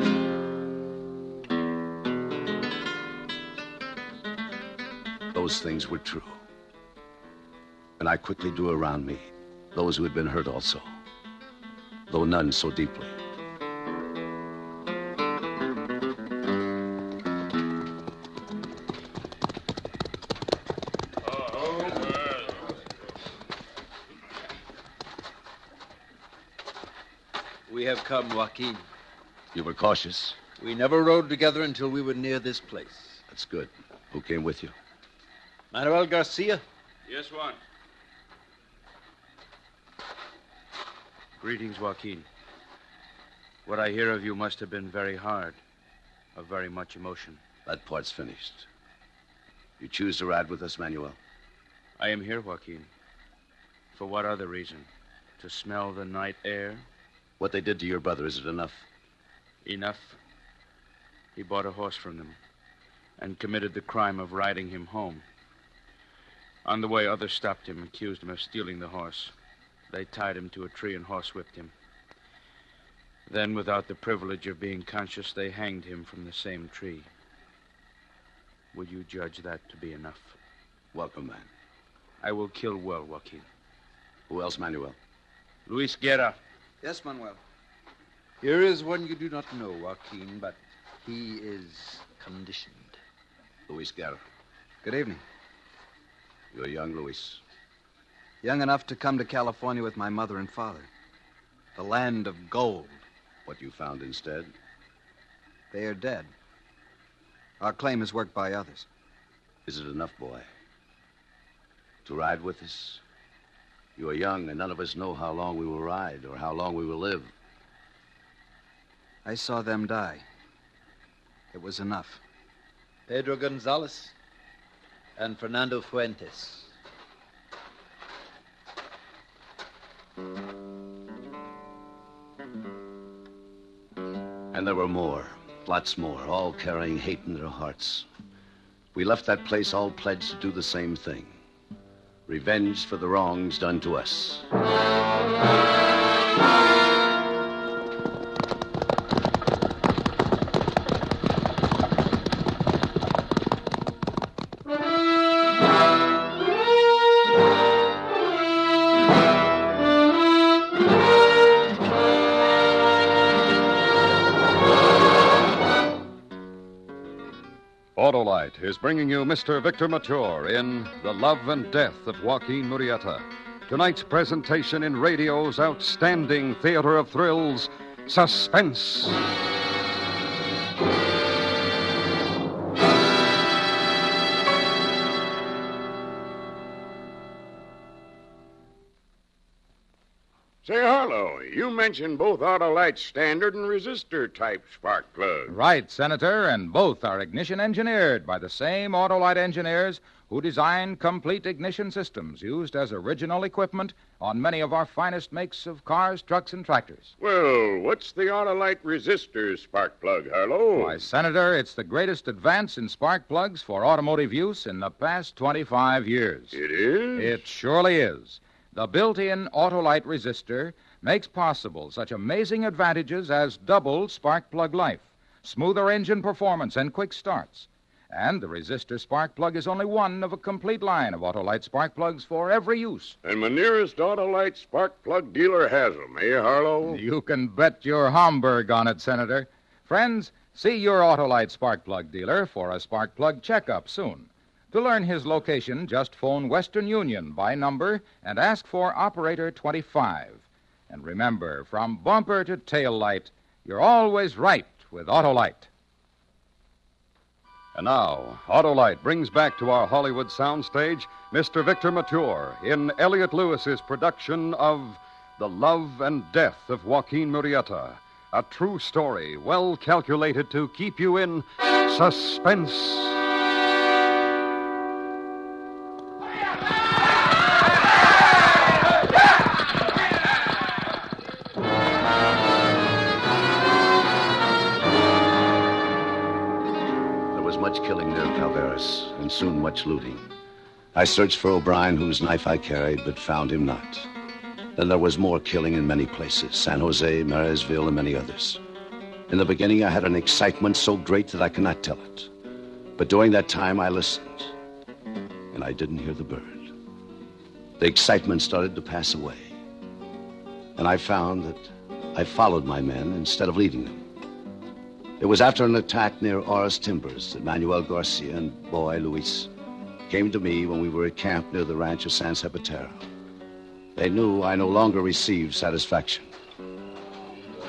Those things were true. And I quickly drew around me those who had been hurt also, though none so deeply. We have come, Joaquin. You were cautious. We never rode together until we were near this place. That's good. Who came with you? Manuel Garcia? Yes, Juan. Greetings, Joaquin. What I hear of you must have been very hard, of very much emotion. That part's finished. You choose to ride with us, Manuel? I am here, Joaquin. For what other reason? To smell the night air? What they did to your brother, is it enough? Enough. He bought a horse from them and committed the crime of riding him home. On the way, others stopped him, accused him of stealing the horse. They tied him to a tree and horsewhipped him. Then, without the privilege of being conscious, they hanged him from the same tree. Would you judge that to be enough? Welcome, man. I will kill well, Joaquin. Who else, Manuel? Luis Guerra. Yes, Manuel. Here is one you do not know, Joaquin, but he is conditioned. Luis Guerra. Good evening. You're young, Luis. Young enough to come to California with my mother and father. The land of gold. What you found instead? They are dead. Our claim is worked by others. Is it enough, boy? To ride with us? You are young, and none of us know how long we will ride or how long we will live. I saw them die. It was enough. Pedro Gonzalez and Fernando Fuentes. And there were more, lots more, all carrying hate in their hearts. We left that place all pledged to do the same thing. Revenge for the wrongs done to us. Autolite is bringing you Mister Victor Mature in The Love and Death of Joaquin Murrieta. Tonight's presentation in radio's outstanding theater of thrills, Suspense. Say, Harlow, you mentioned both Autolite standard and resistor type spark plugs. Right, Senator, and both are ignition engineered by the same Autolite engineers who designed complete ignition systems used as original equipment on many of our finest makes of cars, trucks, and tractors. Well, what's the Autolite resistor spark plug, Harlow? Why, Senator, it's the greatest advance in spark plugs for automotive use in the past twenty-five years. It is? It surely is. The built-in Autolite resistor makes possible such amazing advantages as double spark plug life, smoother engine performance, and quick starts. And the resistor spark plug is only one of a complete line of Autolite spark plugs for every use. And my nearest Autolite spark plug dealer has them, eh, Harlow? You can bet your Homburg on it, Senator. Friends, see your Autolite spark plug dealer for a spark plug checkup soon. To learn his location, just phone Western Union by number and ask for Operator twenty-five. And remember, from bumper to tail light, you're always right with Autolite. And now, Autolite brings back to our Hollywood soundstage Mister Victor Mature in Elliot Lewis's production of The Love and Death of Joaquin Murrieta, a true story well calculated to keep you in suspense. Killing near Calveras, and soon much looting. I searched for O'Brien, whose knife I carried, but found him not. Then there was more killing in many places, San Jose, Marysville, and many others. In the beginning, I had an excitement so great that I cannot tell it. But during that time, I listened, and I didn't hear the bird. The excitement started to pass away, and I found that I followed my men instead of leading them. It was after an attack near Oris Timbers that Manuel Garcia and boy Luis came to me when we were at camp near the ranch of San Sepatero. They knew I no longer received satisfaction.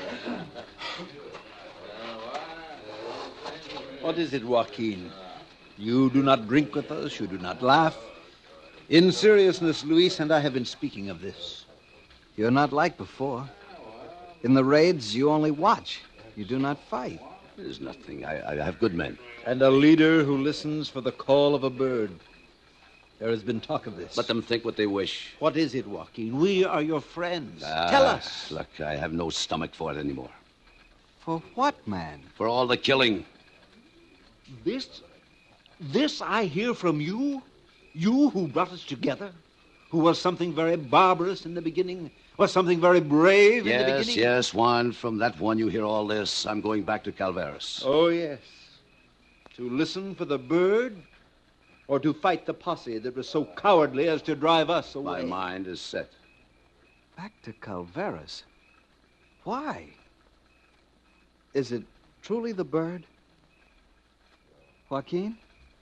What is it, Joaquin? You do not drink with us. You do not laugh. In seriousness, Luis and I have been speaking of this. You're not like before. In the raids, you only watch. You do not fight. There's nothing. I, I have good men. And a leader who listens for the call of a bird. There has been talk of this. Let them think what they wish. What is it, Joaquin? We are your friends. Uh, Tell us. Look, I have no stomach for it anymore. For what, man? For all the killing. This... This I hear from you? You who brought us together? Who was something very barbarous in the beginning? Was something very brave yes, in the beginning? Yes, yes, Juan. From that one you hear all this. I'm going back to Calveras. Oh, yes. To listen for the bird? Or to fight the posse that was so cowardly as to drive us away? My mind is set. Back to Calveras? Why? Is it truly the bird? Joaquin?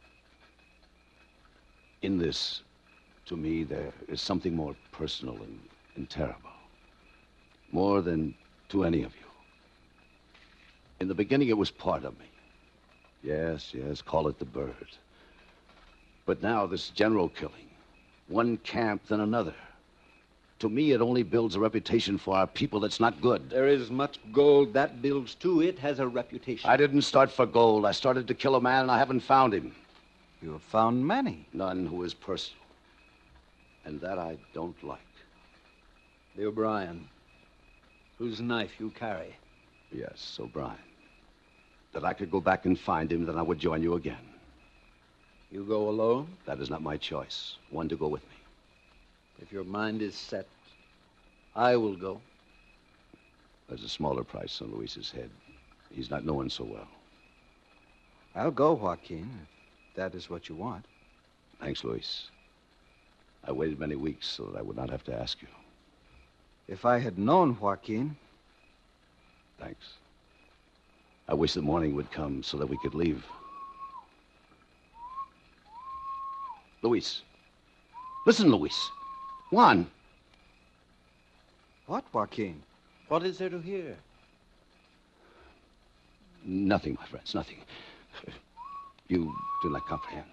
In this, to me, there is something more personal and, and terrible. More than to any of you. In the beginning, it was part of me. Yes, yes, call it the bird. But now, this general killing, one camp, then another. To me, it only builds a reputation for our people that's not good. There is much gold that builds, too. It has a reputation. I didn't start for gold. I started to kill a man, and I haven't found him. You have found many. None who is personal. And that I don't like. The O'Brien, whose knife you carry. Yes, O'Brien. That I could go back and find him, then I would join you again. You go alone? That is not my choice. One to go with me. If your mind is set, I will go. There's a smaller price on Luis's head. He's not known so well. I'll go, Joaquin, if that is what you want. Thanks, Luis. I waited many weeks so that I would not have to ask you. If I had known, Joaquin. Thanks. I wish the morning would come so that we could leave. Luis. Listen, Luis. Juan. What, Joaquin? What is there to hear? Nothing, my friends, nothing. You do not comprehend.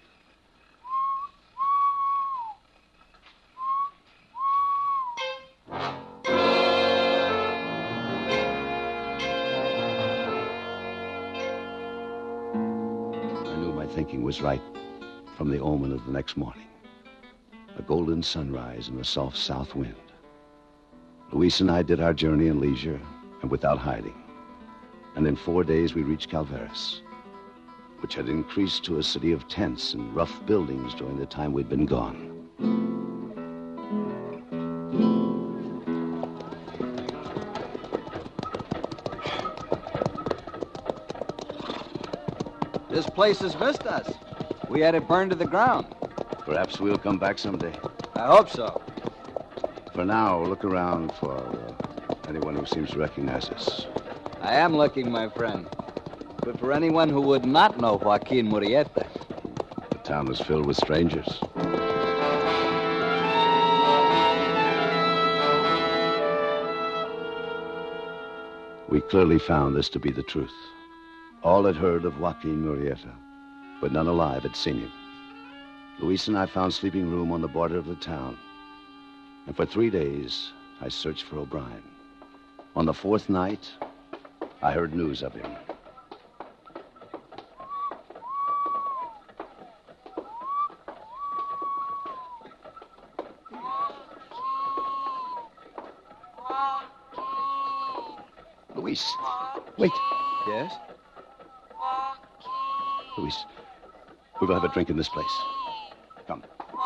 I knew my thinking was right from the omen of the next morning. A golden sunrise and a soft south wind. Luis and I did our journey in leisure and without hiding. And in four days we reached Calveras, which had increased to a city of tents and rough buildings during the time we'd been gone. This place has missed us. We had it burned to the ground. Perhaps we'll come back someday. I hope so. For now, look around for uh, anyone who seems to recognize us. I am looking, my friend. But for anyone who would not know Joaquin Murrieta. The town is filled with strangers. We clearly found this to be the truth. All had heard of Joaquin Murrieta, but none alive had seen him. Luis and I found sleeping room on the border of the town. And for three days, I searched for O'Brien. On the fourth night, I heard news of him. Luis, wait. Yes? Luis, we will have a drink in this place. Come.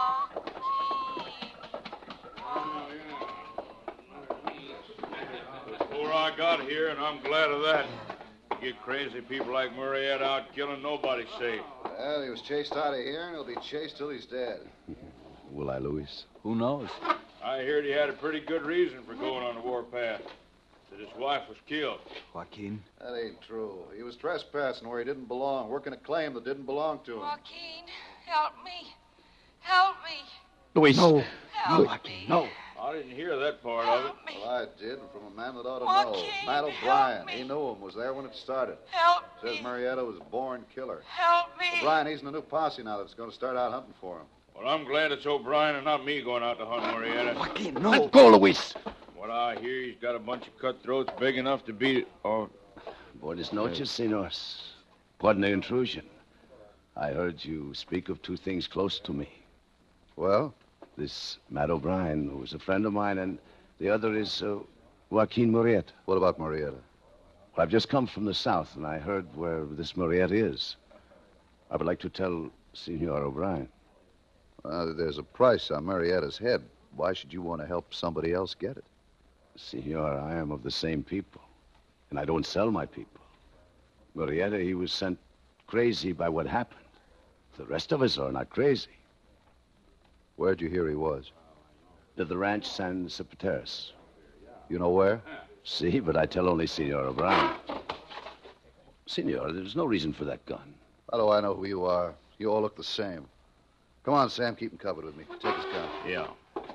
Before I got here, and I'm glad of that. You get crazy people like Murrieta out killing, nobody's safe. Well, he was chased out of here, and he'll be chased till he's dead. Will I, Luis? Who knows? I heard he had a pretty good reason for going on the warpath. That his wife was killed. Joaquin? That ain't true. He was trespassing where he didn't belong, working a claim that didn't belong to him. Joaquin, help me. Help me. Luis. No. Help Joaquin, me. no. I didn't hear that part of it. Well, I did, from a man that ought to Joaquin, know. Matt O'Brien. He knew him, was there when it started. Help Says me. Marietta was a born killer. Help me. O'Brien, he's in a new posse now that's going to start out hunting for him. Well, I'm glad it's O'Brien and not me going out to hunt Marietta. Joaquin, no. Let go, Luis. What I hear, he's got a bunch of cutthroats big enough to beat it. Oh. Buenas noches, senors. Pardon the intrusion. I heard you speak of two things close to me. Well? This Matt O'Brien, who is a friend of mine, and the other is uh, Joaquin Murrieta. What about Marietta? Well, I've just come from the south, and I heard where this Murrieta is. I would like to tell Senor O'Brien. Uh, there's a price on Marietta's head. Why should you want to help somebody else get it? Senor, I am of the same people, and I don't sell my people. Murrieta, he was sent crazy by what happened. The rest of us are not crazy. Where'd you hear he was? To the ranch San Cipateras. You know where? See, but I tell only Senor O'Brien. Senor, there's no reason for that gun. How do I know who you are? You all look the same. Come on, Sam, keep him covered with me. Take his gun. Yeah.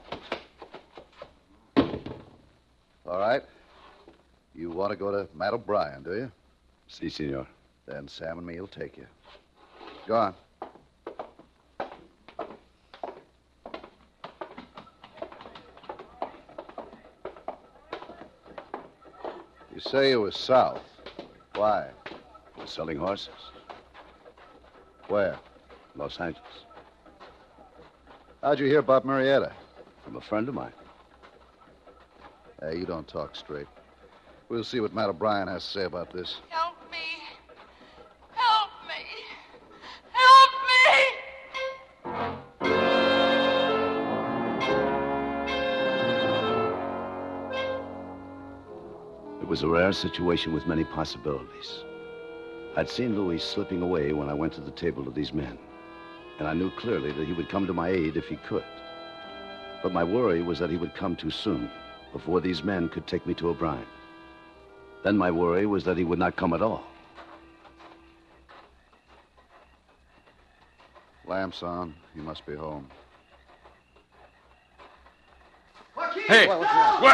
All right. You want to go to Matt O'Brien, do you? Si, senor. Then Sam and me will take you. Go on. You say you were south. Why? For selling horses. Where? Los Angeles. How'd you hear about Marietta? From a friend of mine. Hey, you don't talk straight. We'll see what Matt O'Brien has to say about this. Help me. Help me. Help me. It was a rare situation with many possibilities. I'd seen Luis slipping away when I went to the table of these men, and I knew clearly that he would come to my aid if he could. But my worry was that he would come too soon, before these men could take me to O'Brien. Then my worry was that he would not come at all. Lamps on. You must be home. Hey, What? what?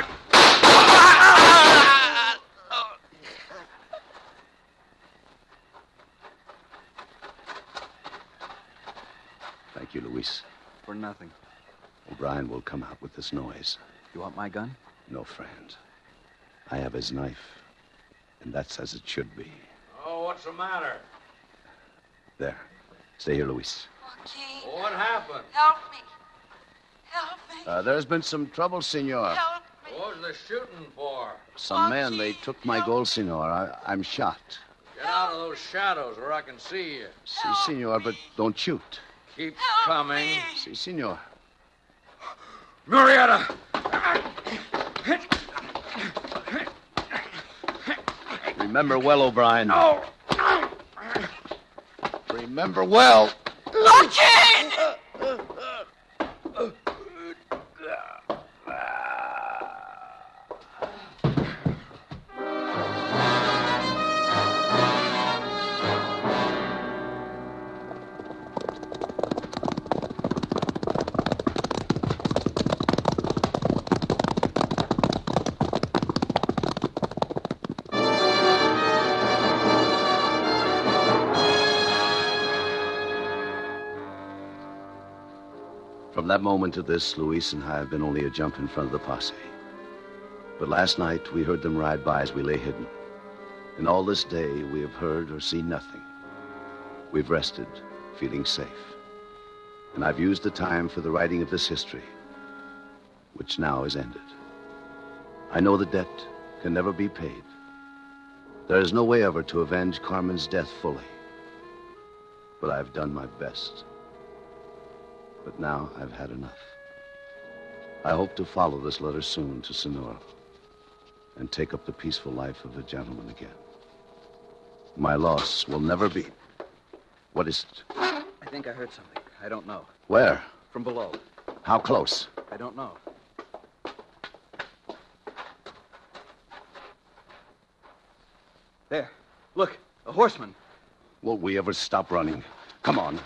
Thank you, Luis. For nothing. O'Brien will come out with this noise. You want my gun? No, friend. I have his knife, and that's as it should be. Oh, what's the matter? There. Stay here, Luis. Joaquin. What happened? Help me. Help me. Uh, there's been some trouble, senor. Help me. What was the shooting for? Some men, they took my gold, senor. I, I'm shot. Get out of those shadows where I can see you. Si, senor, but don't shoot. Keep coming. Si, senor. Murrieta! Remember well, O'Brien. No! Remember well. Joaquin! From that moment to this, Luis and I have been only a jump in front of the posse. But last night, we heard them ride by as we lay hidden. And all this day, we have heard or seen nothing. We've rested, feeling safe. And I've used the time for the writing of this history, which now is ended. I know the debt can never be paid. There is no way ever to avenge Carmen's death fully. But I've done my best. But now I've had enough. I hope to follow this letter soon to Sonora and take up the peaceful life of a gentleman again. My loss will never be... What is it? I think I heard something. I don't know. Where? From below. How close? I don't know. There. Look, a horseman. Will we ever stop running? Come on.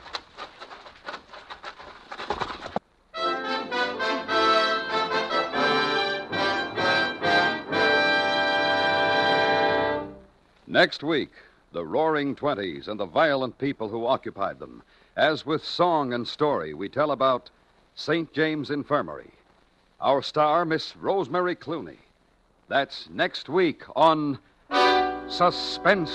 Next week, the Roaring Twenties and the violent people who occupied them. As with song and story, we tell about Saint James Infirmary. Our star, Miss Rosemary Clooney. That's next week on Suspense.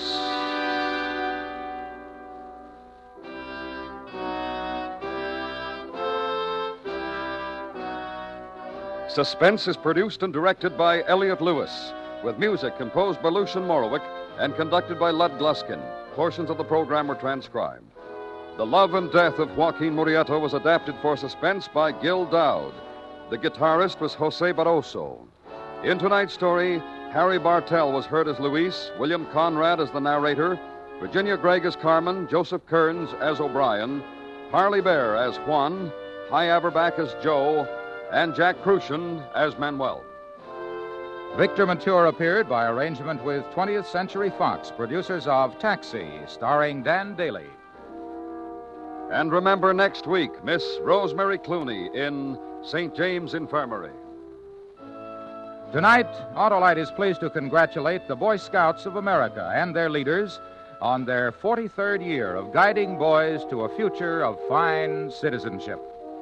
Suspense is produced and directed by Elliot Lewis, with music composed by Lucien Morawick and conducted by Lud Gluskin. Portions of the program were transcribed. The Love and Death of Joaquin Murrieta was adapted for Suspense by Gil Dowd. The guitarist was Jose Barroso. In tonight's story, Harry Bartell was heard as Luis, William Conrad as the narrator, Virginia Gregg as Carmen, Joseph Kearns as O'Brien, Harley Bear as Juan, Hy Averback as Joe, and Jack Crucian as Manuel. Victor Mature appeared by arrangement with twentieth Century Fox, producers of Taxi, starring Dan Daly. And remember next week, Miss Rosemary Clooney in Saint James Infirmary. Tonight, Autolite is pleased to congratulate the Boy Scouts of America and their leaders on their forty-third year of guiding boys to a future of fine citizenship.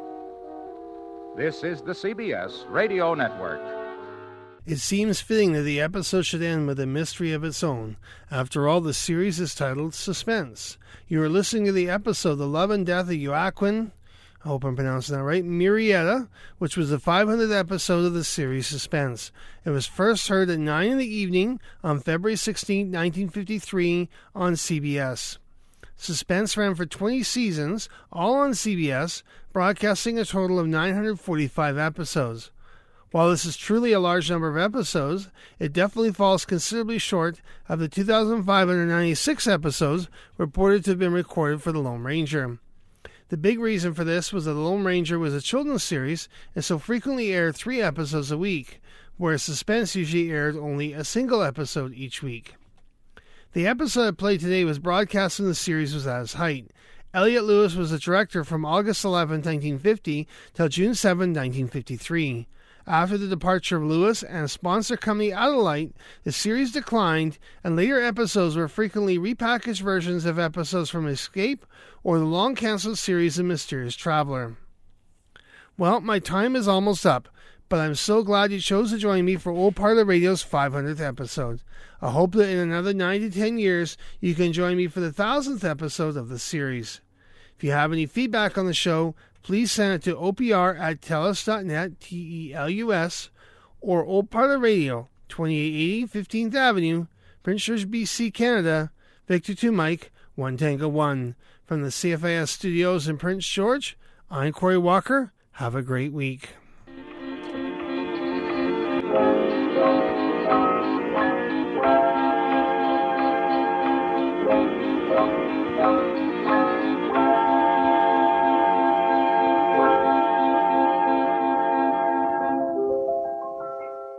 This is the C B S Radio Network. It seems fitting that the episode should end with a mystery of its own. After all, the series is titled Suspense. You are listening to the episode The Love and Death of Joaquin, I hope I'm pronouncing that right, Murrieta, which was the five hundredth episode of the series Suspense. It was first heard at nine in the evening on February sixteenth, nineteen fifty-three on C B S. Suspense ran for twenty seasons, all on C B S, broadcasting a total of nine hundred forty-five episodes. While this is truly a large number of episodes, it definitely falls considerably short of the two thousand five hundred ninety-six episodes reported to have been recorded for The Lone Ranger. The big reason for this was that The Lone Ranger was a children's series and so frequently aired three episodes a week, whereas Suspense usually aired only a single episode each week. The episode I played today was broadcast when the series was at its height. Elliot Lewis was the director from August eleventh, nineteen fifty till June seventh, nineteen fifty-three. After the departure of Lewis and sponsor company Autolite, the series declined, and later episodes were frequently repackaged versions of episodes from Escape or the long-canceled series The Mysterious Traveler. Well, my time is almost up, but I'm so glad you chose to join me for Old Parlor Radio's five hundredth episode. I hope that in another nine to ten years, you can join me for the thousandth episode of the series. If you have any feedback on the show, please send it to O P R at telus dot net, T E L U S, or Old Parlor Radio, twenty-eight eighty fifteenth Avenue, Prince George, B C, Canada, Victor two Mike, one Tango one. From the C F A S studios in Prince George, I'm Corey Walker. Have a great week.